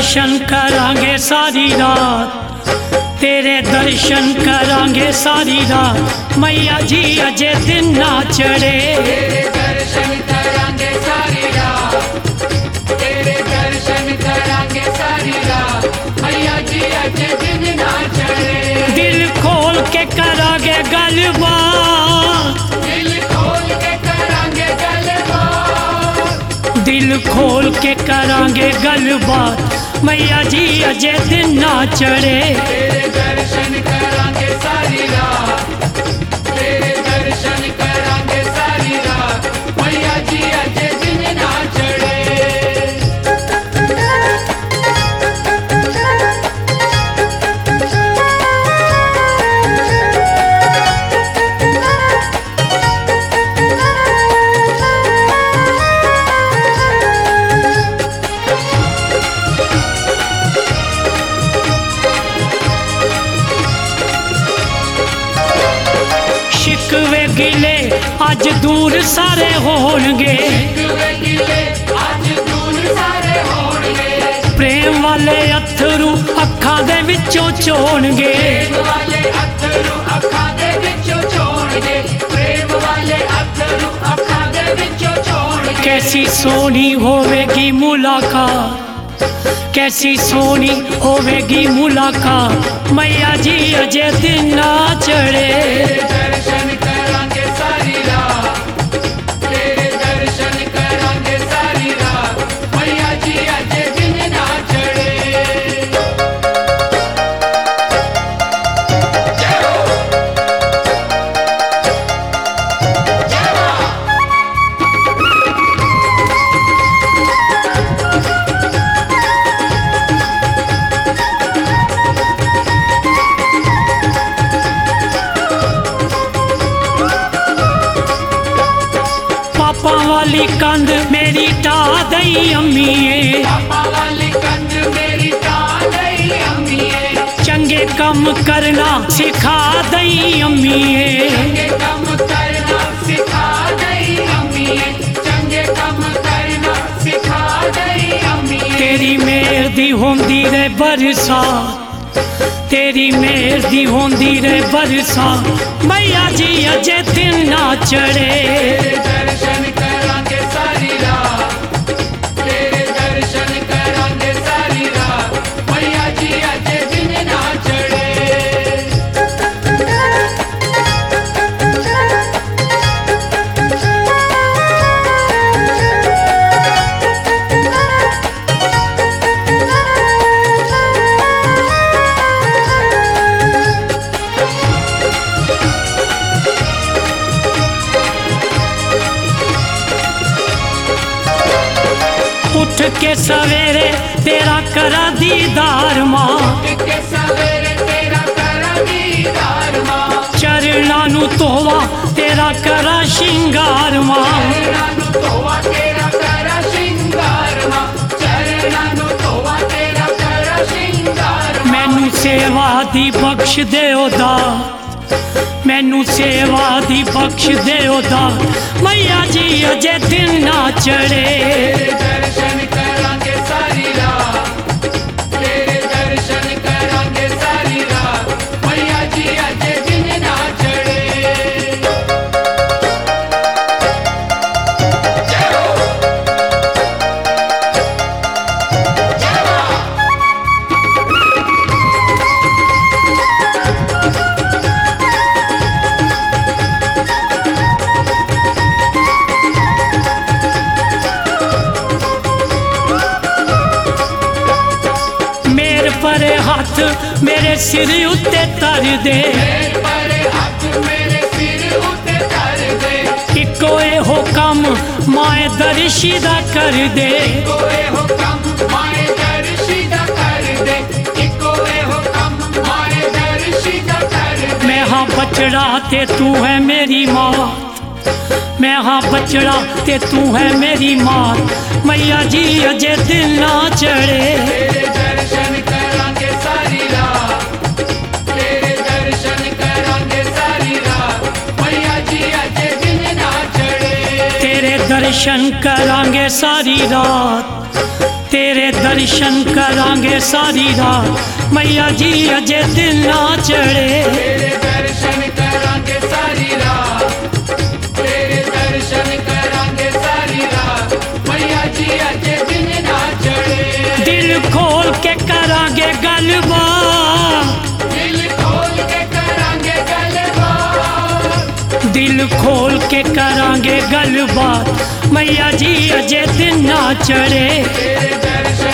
दर्शन करांगे सारी रात, तेरे दर्शन करांगे सारी रात। मैया जी अजे दिन ना चढ़े, तेरे दर्शन करांगे सारी रात, तेरे दर्शन करांगे सारी रात। मैया जी अजे दिन ना चढ़े, दिल खोल के करांगे गलबात, दिल खोल के करांगे गलबात, दिल खोल के करांगे गलबात। मैया जी अजे दिन ना चढ़े, तेरे दर्शन करांगे सारी रात, तेरे दर्शन करांगे सारी रात। मैया जी अजे दिन ना चढ़े। शिकवे गिले अज दूर सारे होणगे, शिकवे गिले आज दूर सारे होणगे, प्रेम वाले अथरू अखां दे विचों चोणगे। प्रेम वाले अथरू अखां दे विचों चोणगे, प्रेम वाले अथरू अखां दे विचों चोणगे। कैसी सोनी होवेगी मुलाकात, कैसी सोनी होवेगी मुलाकात। मैया जी अजे दिन ना चढ़े, तेरे दर्शन करांगे सारी रात, तेरे दर्शन करांगे सारी रात। मैया जी अजे दिन ना चढ़े। जय हो, जय मां। पापा वाली कंध मेरी टा दई अम्मीए, पापा वाली कंध मेरी टालई अम्मीए, चंगे कम करना सिखा दई अम्मीए। चंगे कम करना सिखा दई अम्मीए, चंगे कम करना सिखा दई अम्मीए। तेरी मेहर दी होंदी रे बरसात, तेरी मेहर दी होंदी रे बरसात। मैया जी अजे दिन ना चढ़े, तेरे दर्शन करांगे सारी रात, तेरे दर्शन करांगे सारी रात। मैया जी अजे दिन ना चढ़े। उठ के सवेरे तेरा करा दीदार माँ, के सवेरे तेरा करा दीदार मां, चरणां नू धोवा तेरा करा शिंगार माँ। चरणां नू धोवा तेरा करा शिंगार मां, चरणां नू धोवा तेरा करा शिंगार मां। मैनू सेवा दी बख्श देओ दात, मैनू सेवा दी बख्श देओ दात। मैया जी अजे दिन ना चढ़े, तेरे दर्शन करांगे सारी रात, तेरे दर्शन करांगे सारी रात। मैया जी अजे दिन ना चढ़े। जय हो, जय मां। मेरे पर हाथ मेरे सिर उत्ते तर दे, मेरे पर हाथ मेरे सिर उत्ते धर दे। इको एहो कम माए दर्शी दा कर दे। कोए हो कम माए दर्शिदा कर दे, इको हो कम माए दर्शिदा कर दे। मैं हाँ बचड़ा ते तू है मेरी माँ, मैं हाँ बचड़ा ते तू है मेरी माँ। मैया जी अजे दिन ना चढ़े, तेरे दर्शन करांगे सारी रात, तेरे दर्शन करांगे सारी रात। मैया जी अजे दिन ना चढ़े, तेरे दर्शन करांगे सारी रात, तेरे तेरे दर्शन करांगे सारी रात मैया जी अजे दिन ना चढ़े। तेरे दर्शन करांगे सारी रात, तेरे दर्शन करांगे सारी रात, मैया जी अजे दिन ना चढ़े। दिल खोल के करांगे गलबात, दिल खोल के करांगे गलबात, दिल खोल के करांगे गलबात मैया जी अजे दिन ना चढ़े। तेरे दर्शन